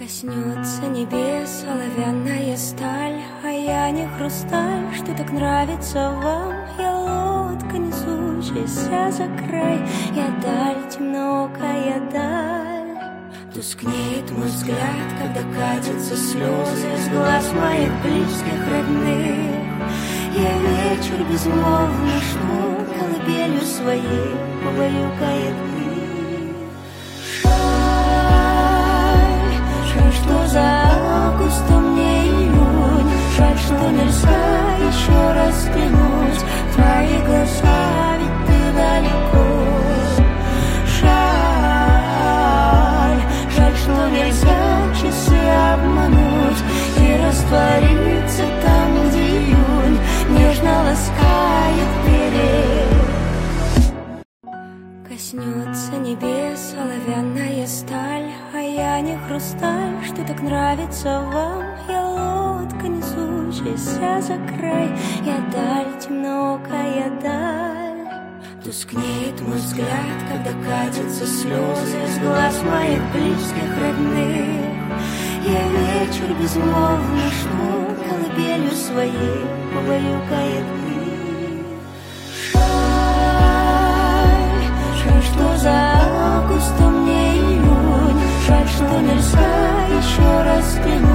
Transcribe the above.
Коснется небес оловянная сталь, а я не хрусталь, что так нравится вам. Я лодка, несущаяся за край, я даль, темноокая даль. Тускнеет мой взгляд, когда катятся слезы из глаз моих близких, родных. Я вечер безмолвно шло, колыбелью своей побаюкает их. Что за август, а мне июнь. Жаль, что нельзя еще раз взглянуть в твои глаза, ведь ты далеко. Жаль, что нельзя часы обмануть и раствориться там, где июнь нежно ласкает берег. Коснется небес оловянная сталь, а я не хрусталь, что так нравится вам. Я лодка, несущаяся за край, я даль, темноокая даль. Тускнеет мой взгляд, когда катятся слезы из глаз моих близких, родных. Я вечер безмолвно шло, колыбелью своей побаюкает их. Что за август, а мне июнь. Жаль, что нельзя еще раз взглянуть